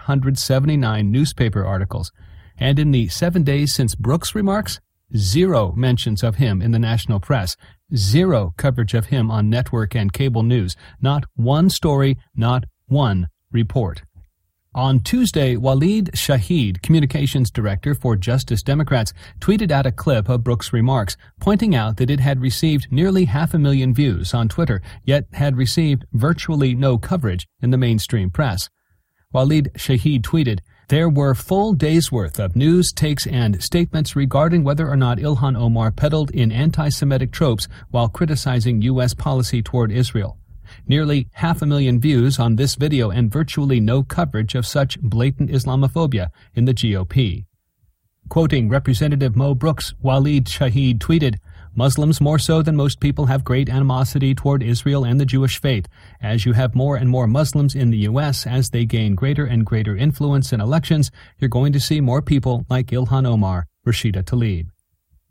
479 newspaper articles. And in the 7 days since Brooks' remarks, 0 mentions of him in the national press, 0 coverage of him on network and cable news, not one story, not one report. On Tuesday, Waleed Shahid, communications director for Justice Democrats, tweeted out a clip of Brooks' remarks, pointing out that it had received nearly 500,000 views on Twitter, yet had received virtually no coverage in the mainstream press. Waleed Shahid tweeted, "There were full days' worth of news, takes, and statements regarding whether or not Ilhan Omar peddled in anti-Semitic tropes while criticizing U.S. policy toward Israel. Nearly 500,000 views on this video and virtually no coverage of such blatant Islamophobia in the GOP." Quoting Representative Mo Brooks, Waleed Shahid tweeted, "Muslims, more so than most people, have great animosity toward Israel and the Jewish faith. As you have more and more Muslims in the U.S., as they gain greater and greater influence in elections, you're going to see more people like Ilhan Omar, Rashida Tlaib."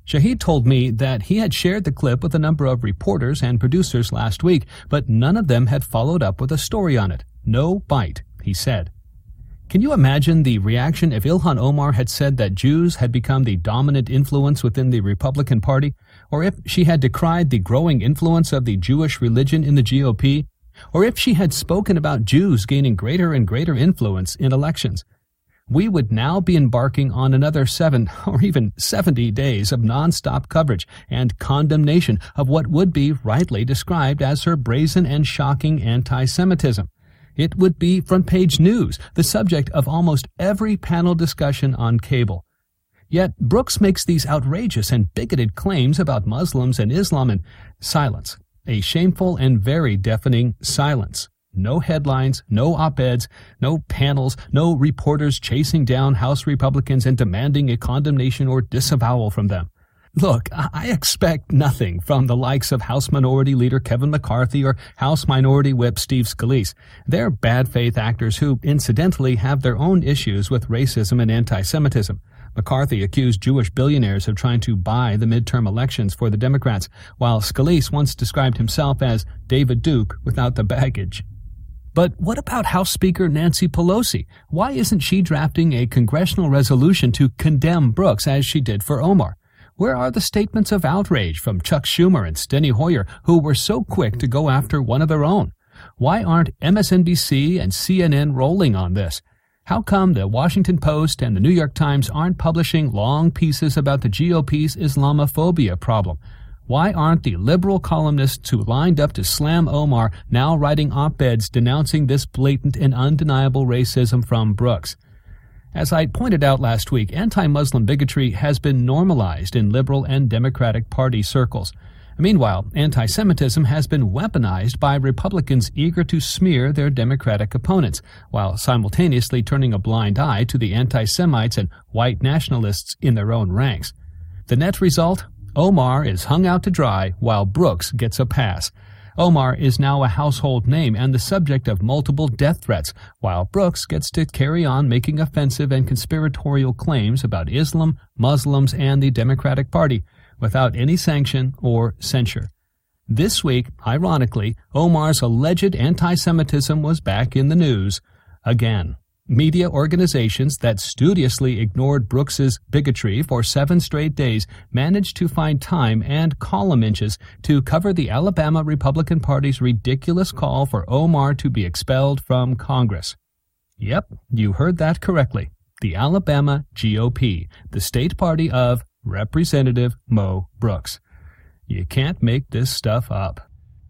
Shahid told me that he had shared the clip with a number of reporters and producers last week, but none of them had followed up with a story on it. No bite, he said. Can you imagine the reaction if Ilhan Omar had said that Jews had become the dominant influence within the Republican Party? Or if she had decried the growing influence of the Jewish religion in the GOP? Or if she had spoken about Jews gaining greater and greater influence in elections? We would now be embarking on another 7 or even 70 days of nonstop coverage and condemnation of what would be rightly described as her brazen and shocking anti-Semitism. It would be front-page news, the subject of almost every panel discussion on cable. Yet Brooks makes these outrageous and bigoted claims about Muslims and Islam and silence, a shameful and very deafening silence. No headlines, no op-eds, no panels, no reporters chasing down House Republicans and demanding a condemnation or disavowal from them. Look, I expect nothing from the likes of House Minority Leader Kevin McCarthy or House Minority Whip Steve Scalise. They're bad faith actors who, incidentally, have their own issues with racism and anti-Semitism. McCarthy accused Jewish billionaires of trying to buy the midterm elections for the Democrats, while Scalise once described himself as David Duke without the baggage. But what about House Speaker Nancy Pelosi? Why isn't she drafting a congressional resolution to condemn Brooks as she did for Omar? Where are the statements of outrage from Chuck Schumer and Steny Hoyer, who were so quick to go after one of their own? Why aren't MSNBC and CNN rolling on this? How come the Washington Post and the New York Times aren't publishing long pieces about the GOP's Islamophobia problem? Why aren't the liberal columnists who lined up to slam Omar now writing op-eds denouncing this blatant and undeniable racism from Brooks? As I pointed out last week, anti-Muslim bigotry has been normalized in liberal and Democratic Party circles. Meanwhile, anti-Semitism has been weaponized by Republicans eager to smear their Democratic opponents, while simultaneously turning a blind eye to the anti-Semites and white nationalists in their own ranks. The net result? Omar is hung out to dry while Brooks gets a pass. Omar is now a household name and the subject of multiple death threats, while Brooks gets to carry on making offensive and conspiratorial claims about Islam, Muslims, and the Democratic Party without any sanction or censure. This week, ironically, Omar's alleged anti-Semitism was back in the news again. Media organizations that studiously ignored Brooks's bigotry for 7 straight days managed to find time and column inches to cover the Alabama Republican Party's ridiculous call for Omar to be expelled from Congress. Yep, you heard that correctly. The Alabama GOP, the state party of Representative Mo Brooks. You can't make this stuff up.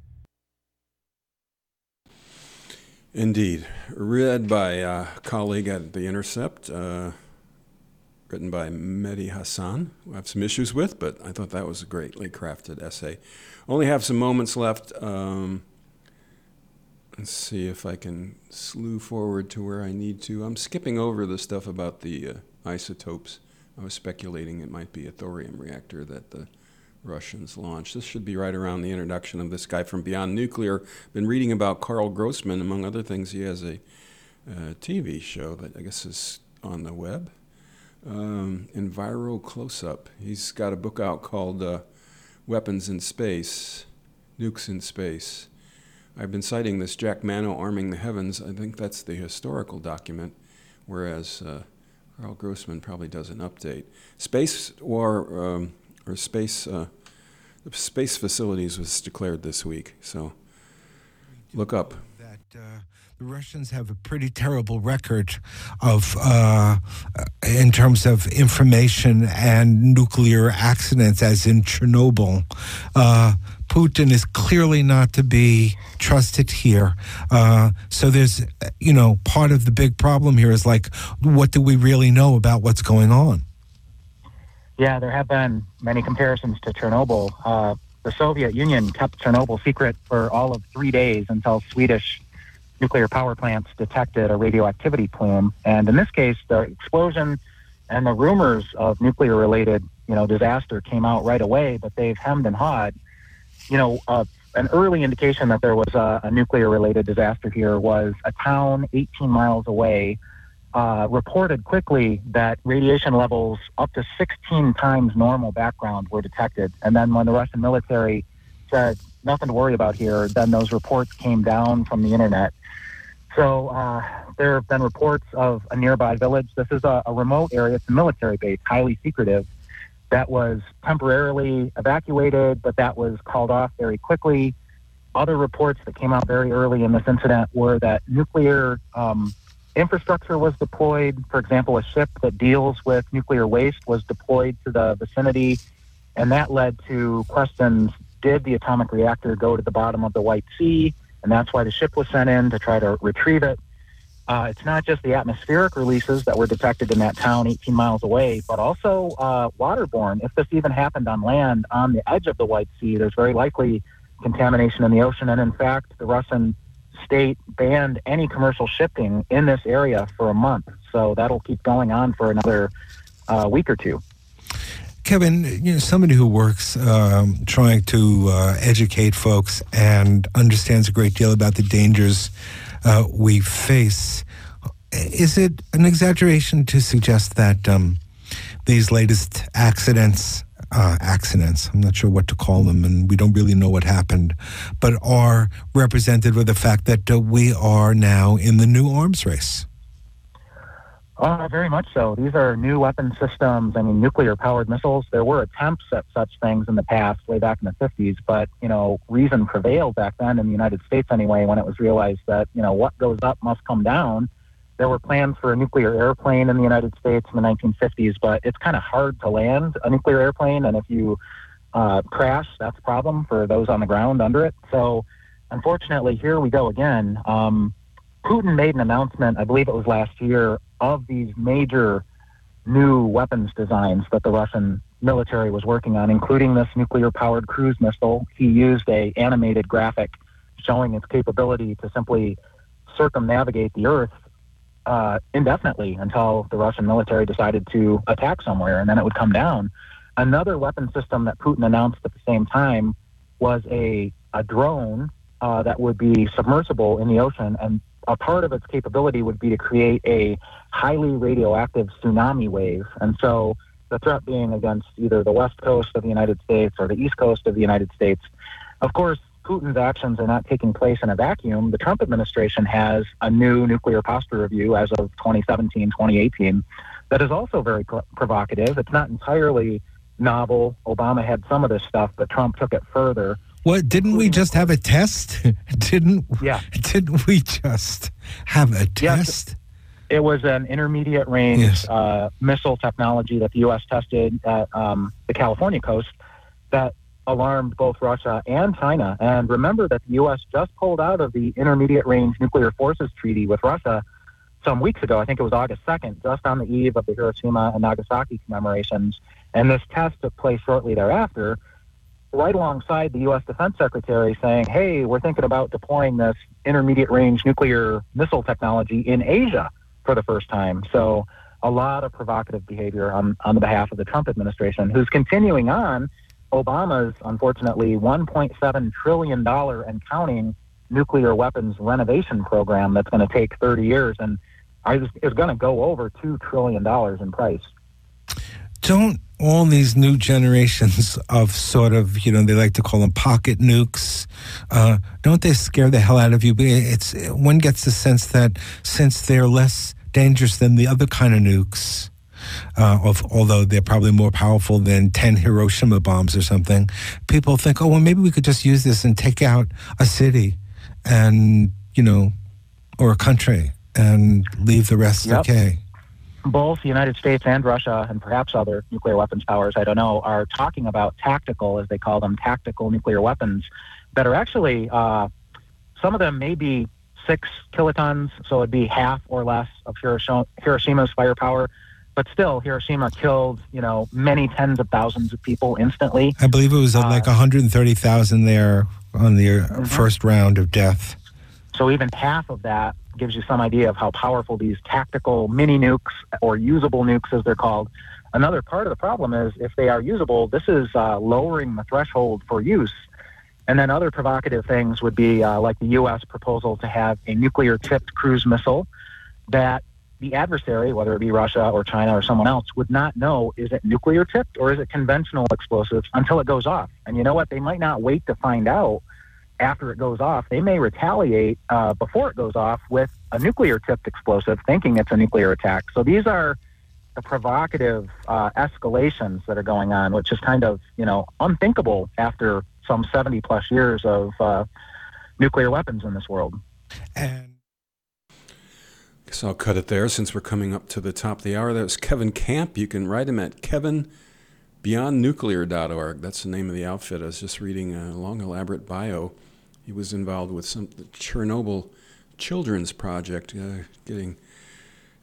Indeed. Read by a colleague at The Intercept, written by Mehdi Hassan, who I have some issues with, but I thought that was a greatly crafted essay. Only have some moments left. Let's see if I can slew forward to where I need to. I'm skipping over the stuff about the isotopes. I was speculating it might be a thorium reactor that the Russians launched. This should be right around the introduction of this guy from Beyond Nuclear. Been reading about Carl Grossman. Among other things, he has a TV show that I guess is on the web. Enviro Close-Up. He's got a book out called Weapons in Space, Nukes in Space. I've been citing this Jack Mano Arming the Heavens. I think that's the historical document, whereas Carl Grossman probably does an update. Space War... or space, the space facilities was declared this week, so look up. That the Russians have a pretty terrible record of, in terms of information and nuclear accidents, as in Chernobyl. Putin is clearly not to be trusted here. So there's, part of the big problem here is like, what do we really know about what's going on? Yeah, there have been many comparisons to Chernobyl. The Soviet Union kept Chernobyl secret for all of 3 days until Swedish nuclear power plants detected a radioactivity plume. And in this case, the explosion and the rumors of nuclear-related, disaster came out right away, but they've hemmed and hawed. An early indication that there was a nuclear-related disaster here was a town 18 miles away reported quickly that radiation levels up to 16 times normal background were detected. And then when the Russian military said, nothing to worry about here, then those reports came down from the internet. So there have been reports of a nearby village. This is a remote area. It's a military base, highly secretive, that was temporarily evacuated, but that was called off very quickly. Other reports that came out very early in this incident were that nuclear infrastructure was deployed. For example, a ship that deals with nuclear waste was deployed to the vicinity, and that led to questions, did the atomic reactor go to the bottom of the White Sea? And that's why the ship was sent in to try to retrieve it. It's not just the atmospheric releases that were detected in that town 18 miles away, but also waterborne. If this even happened on land on the edge of the White Sea, there's very likely contamination in the ocean. And in fact, the Russian state banned any commercial shipping in this area for a month. So that'll keep going on for another week or two. Kevin, somebody who works trying to educate folks and understands a great deal about the dangers we face. Is it an exaggeration to suggest that these latest accidents, I'm not sure what to call them, and we don't really know what happened, but are representative of the fact that we are now in the new arms race? Very much so. These are new weapon systems. I mean, nuclear-powered missiles. There were attempts at such things in the past, way back in the 50s, but, reason prevailed back then in the United States anyway, when it was realized that, what goes up must come down. There were plans for a nuclear airplane in the United States in the 1950s, but it's kind of hard to land a nuclear airplane, and if you crash, that's a problem for those on the ground under it. So, unfortunately, here we go again. Putin made an announcement, I believe it was last year, of these major new weapons designs that the Russian military was working on, including this nuclear-powered cruise missile. He used an animated graphic showing its capability to simply circumnavigate the Earth indefinitely until the Russian military decided to attack somewhere, and then it would come down. Another weapon system that Putin announced at the same time was a drone that would be submersible in the ocean, and a part of its capability would be to create a highly radioactive tsunami wave. And so the threat being against either the west coast of the United States or the east coast of the United States. Of course, Putin's actions are not taking place in a vacuum. The Trump administration has a new nuclear posture review as of 2017, 2018, that is also very provocative. It's not entirely novel. Obama had some of this stuff, but Trump took it further. What, didn't we just have a test? Didn't we just have a test? Yes, it was an intermediate range missile technology that the U.S. tested at the California coast that alarmed both Russia and China. And remember that the U.S. just pulled out of the Intermediate Range Nuclear Forces Treaty with Russia some weeks ago. I think it was August 2nd, just on the eve of the Hiroshima and Nagasaki commemorations. And this test took place shortly thereafter, right alongside the U.S. Defense Secretary saying, hey, we're thinking about deploying this intermediate range nuclear missile technology in Asia for the first time. So a lot of provocative behavior on the behalf of the Trump administration, who's continuing on Obama's, unfortunately, $1.7 trillion and counting nuclear weapons renovation program that's going to take 30 years and is going to go over $2 trillion in price. Don't all these new generations of sort of, they like to call them pocket nukes, don't they scare the hell out of you? One gets the sense that since they're less dangerous than the other kind of nukes, although they're probably more powerful than 10 Hiroshima bombs or something, people think, oh, well, maybe we could just use this and take out a city and, or a country and leave the rest okay. Both the United States and Russia, and perhaps other nuclear weapons powers, I don't know, are talking about tactical, as they call them, tactical nuclear weapons that are actually, some of them may be 6 kilotons, so it'd be half or less of Hiroshima's firepower. But still, Hiroshima killed, many tens of thousands of people instantly. I believe it was like 130,000 there on the first round of death. So even half of that gives you some idea of how powerful these tactical mini nukes, or usable nukes as they're called. Another part of the problem is if they are usable, this is lowering the threshold for use. And then other provocative things would be like the U.S. proposal to have a nuclear-tipped cruise missile that the adversary, whether it be Russia or China or someone else, would not know, is it nuclear tipped or is it conventional explosives until it goes off. And you know what? They might not wait to find out after it goes off. They may retaliate before it goes off with a nuclear tipped explosive, thinking it's a nuclear attack. So these are the provocative escalations that are going on, which is kind of, unthinkable after some 70 plus years of nuclear weapons in this world. And guess I'll cut it there since we're coming up to the top of the hour. That was Kevin Camp. You can write him at kevinbeyondnuclear.org. That's the name of the outfit. I was just reading a long, elaborate bio. He was involved with the Chernobyl Children's Project, getting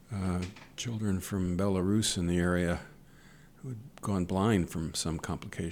children from Belarus in the area who had gone blind from some complications